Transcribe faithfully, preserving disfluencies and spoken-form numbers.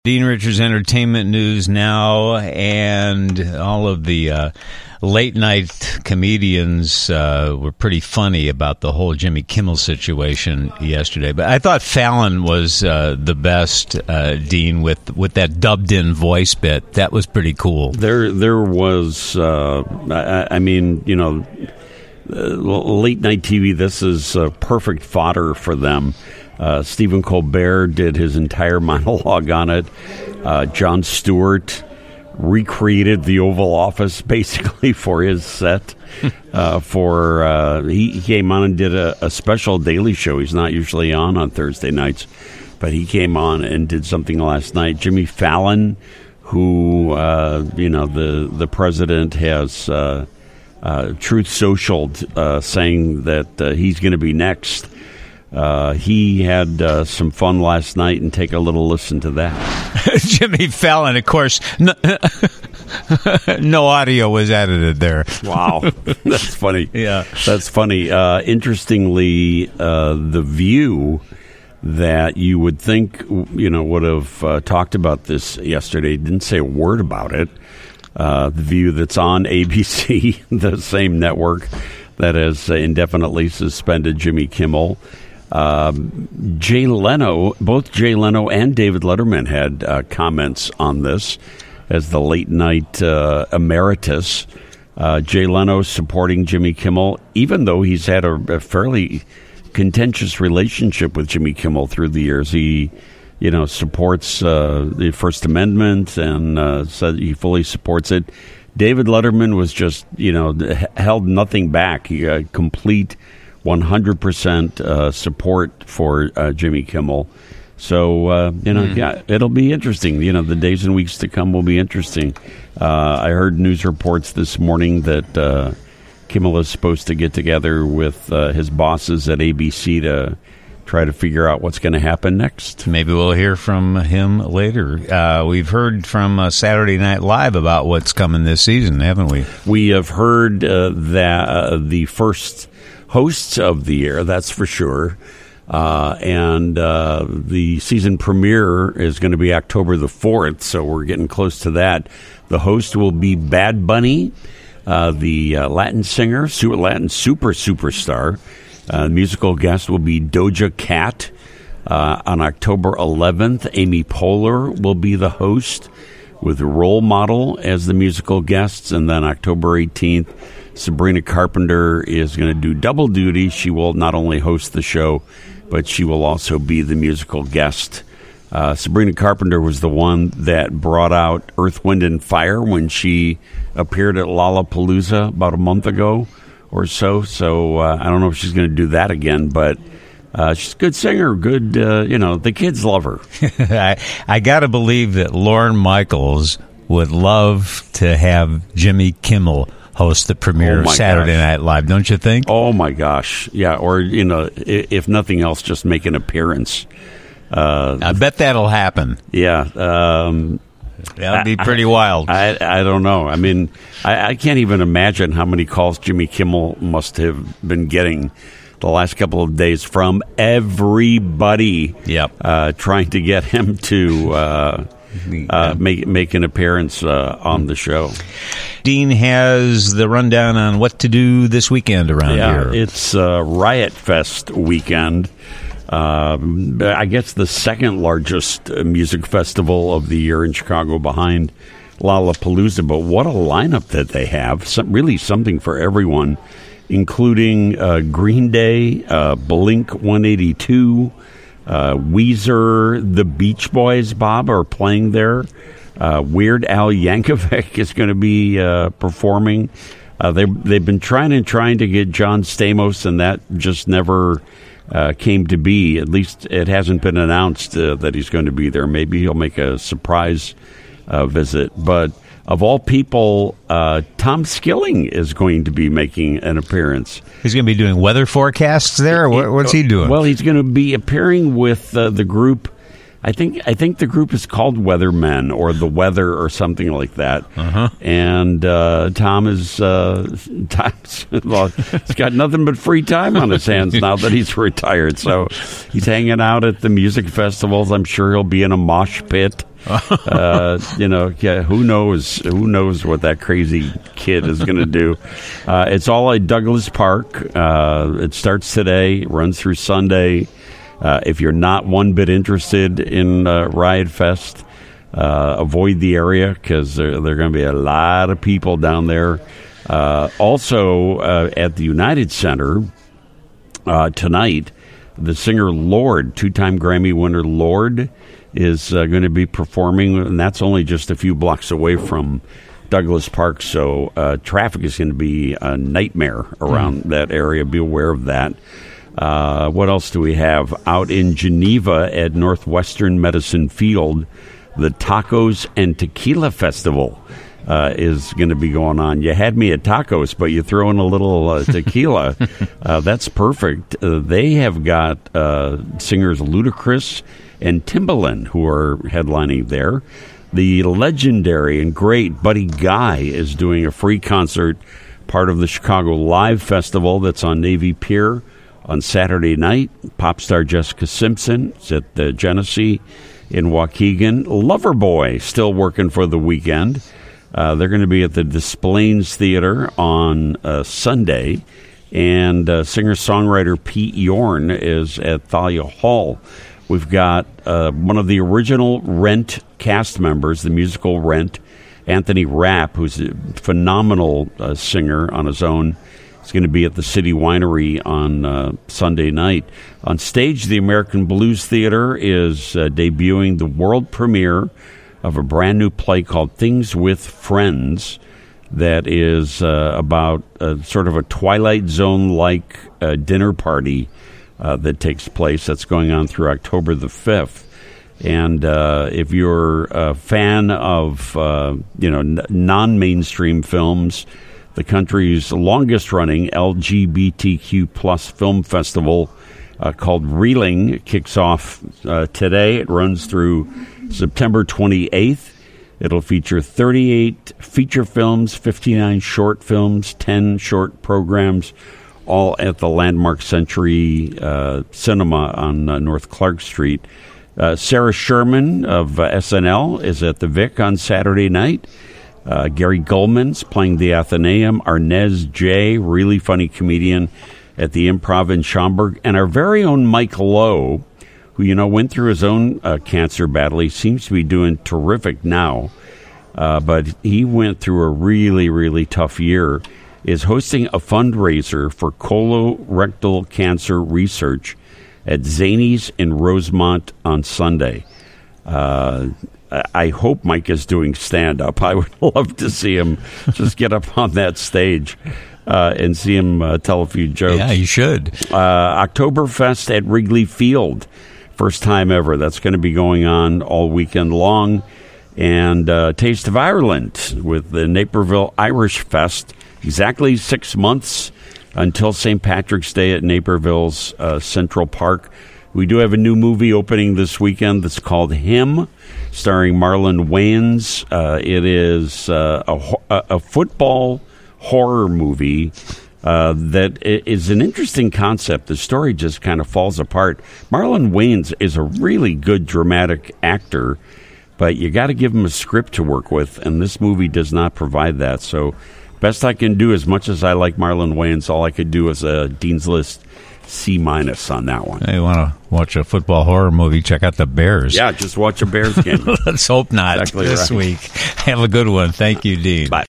Dean Richards Entertainment News now, and all of the uh, late-night comedians uh, were pretty funny about the whole Jimmy Kimmel situation yesterday. But I thought Fallon was uh, the best, uh, Dean, with, with that dubbed-in voice bit. That was pretty cool. There there was, uh, I, I mean, you know, uh, late-night T V, this is uh, perfect fodder for them. Uh, Stephen Colbert did his entire monologue on it. Uh, Jon Stewart recreated the Oval Office basically for his set. uh, for uh, he, he came on and did a, a special Daily Show. He's not usually on on Thursday nights, but he came on and did something last night. Jimmy Fallon, who uh, you know the the president has uh, uh, Truth Social uh, saying that uh, he's going to be next. Uh, he had uh, some fun last night, and take a little listen to that. Jimmy Fallon, of course, no, no audio was edited there. Wow, that's funny. Yeah, that's funny. Uh, interestingly, uh, The View, that you would think you know would have uh, talked about this yesterday, didn't say a word about it. Uh, the View that's on A B C, the same network that has indefinitely suspended Jimmy Kimmel. Um, Jay Leno, both Jay Leno and David Letterman had uh, comments on this as the late night uh, emeritus. Uh, Jay Leno supporting Jimmy Kimmel, even though he's had a, a fairly contentious relationship with Jimmy Kimmel through the years. He, you know, supports uh, the First Amendment and uh, said he fully supports it. David Letterman was just, you know, held nothing back. He uh, complete one hundred percent uh, support for uh, Jimmy Kimmel. So, uh, you know, mm. yeah, it'll be interesting. You know, the days and weeks to come will be interesting. Uh, I heard news reports this morning that uh, Kimmel is supposed to get together with uh, his bosses at A B C to try to figure out what's going to happen next. Maybe we'll hear from him later. Uh, we've heard from uh, Saturday Night Live about what's coming this season, haven't we? We have heard uh, that uh, the first hosts of the year, that's for sure. Uh, and uh, the season premiere is going to be October the fourth, so we're getting close to that. The host will be Bad Bunny, uh, the uh, Latin singer, super, Latin super superstar. Uh, musical guest will be Doja Cat. Uh, on October eleventh, Amy Poehler will be the host with Role Model as the musical guests. And then October eighteenth, Sabrina Carpenter is going to do double duty. She will not only host the show, but she will also be the musical guest. Uh, Sabrina Carpenter was the one that brought out Earth, Wind, and Fire when she appeared at Lollapalooza about a month ago or so. So uh, I don't know if she's going to do that again, but uh, she's a good singer. Good, uh, you know, the kids love her. I, I got to believe that Lorne Michaels would love to have Jimmy Kimmel host the premiere oh of Saturday gosh. Night Live, don't you think? Oh, my gosh. Yeah, or, you know, if nothing else, just make an appearance. Uh, I bet that'll happen. Yeah. Um, that would be pretty I, wild. I, I don't know. I mean, I, I can't even imagine how many calls Jimmy Kimmel must have been getting the last couple of days from everybody yep. uh, trying to get him to uh, uh, make, make an appearance uh, on the show. Dean has the rundown on what to do this weekend around yeah, here. It's uh, Riot Fest weekend. Uh, I guess the second largest music festival of the year in Chicago behind Lollapalooza. But what a lineup that they have. Some, really something for everyone, including uh, Green Day, uh, Blink one eighty-two, uh, Weezer, the Beach Boys, Bob, are playing there. Uh, Weird Al Yankovic is going to be uh, performing. Uh, they, they've been trying and trying to get John Stamos, and that just never uh, came to be. At least it hasn't been announced uh, that he's going to be there. Maybe he'll make a surprise uh, visit. But of all people, uh, Tom Skilling is going to be making an appearance. He's going to be doing weather forecasts there? Or what's he doing? Well, he's going to be appearing with uh, the group. I think I think the group is called Weathermen or The Weather or something like that. Uh-huh. And uh, Tom is uh, Tom's, well, he's got nothing but free time on his hands now that he's retired. So he's hanging out at the music festivals. I'm sure he'll be in a mosh pit uh, you know, yeah, who knows? Who knows what that crazy kid is going to do? Uh, it's all at Douglas Park. Uh, it starts today, runs through Sunday. Uh, if you're not one bit interested in uh, Riot Fest, uh, avoid the area because there, there are going to be a lot of people down there. Uh, also, uh, at the United Center uh, tonight, the singer Lorde, two-time Grammy winner Lorde, is uh, going to be performing, and that's only just a few blocks away from Douglas Park, so uh, traffic is going to be a nightmare around mm. that area. Be aware of that. Uh, what else do we have? Out in Geneva at Northwestern Medicine Field, the Tacos and Tequila Festival uh, is going to be going on. You had me at tacos, but you throw in a little uh, tequila. uh, that's perfect. Uh, they have got uh, singers Ludacris and Timbaland who are headlining there. The legendary and great Buddy Guy is doing a free concert, part of the Chicago Live Festival that's on Navy Pier on Saturday night. Pop star Jessica Simpson is at the Genesee in Waukegan. Loverboy still working for the weekend. Uh, they're going to be at the Des Plaines Theater on uh, Sunday. And uh, singer-songwriter Pete Yorn is at Thalia Hall. We've got uh, one of the original Rent cast members, the musical Rent, Anthony Rapp, who's a phenomenal uh, singer on his own. He's going to be at the City Winery on uh, Sunday night. On stage, the American Blues Theater is uh, debuting the world premiere of a brand new play called Things with Friends that is uh, about uh, sort of a Twilight Zone-like uh, dinner party uh, that takes place. That's going on through October the fifth. And uh, if you're a fan of uh, you know n- non-mainstream films, the country's longest-running L G B T Q plus film festival uh, called Reeling kicks off uh, today. It runs through September twenty-eighth. It'll feature thirty-eight feature films, fifty-nine short films, ten short programs, all at the Landmark Century uh, Cinema on uh, North Clark Street. Uh, Sarah Sherman of uh, S N L is at the Vic on Saturday night. Uh, Gary Gulman's playing the Athenaeum. Arnez J, really funny comedian, at the Improv in Schaumburg. And our very own Mike Lowe, who, you know, went through his own uh, cancer battle. He seems to be doing terrific now. Uh, but he went through a really, really tough year, is hosting a fundraiser for colorectal cancer research at Zanies in Rosemont on Sunday. Uh, I hope Mike is doing stand-up. I would love to see him just get up on that stage uh, and see him uh, tell a few jokes. Yeah, you should. Uh, Oktoberfest at Wrigley Field. First time ever. That's going to be going on all weekend long. And uh, Taste of Ireland with the Naperville Irish Fest. Exactly six months until Saint Patrick's Day at Naperville's uh, Central Park. We do have a new movie opening this weekend that's called Him, starring Marlon Wayans. Uh, it is uh, a, a football horror movie uh, that is an interesting concept. The story just kind of falls apart. Marlon Wayans is a really good dramatic actor, but you got to give him a script to work with, and this movie does not provide that. So best I can do, as much as I like Marlon Wayans, all I could do is a Dean's List C minus on that one. Hey, you want to watch a football horror movie? Check out the Bears. Yeah, just watch a Bears game. Let's hope not exactly this right. week. Have a good one. Thank you, Dean. Bye.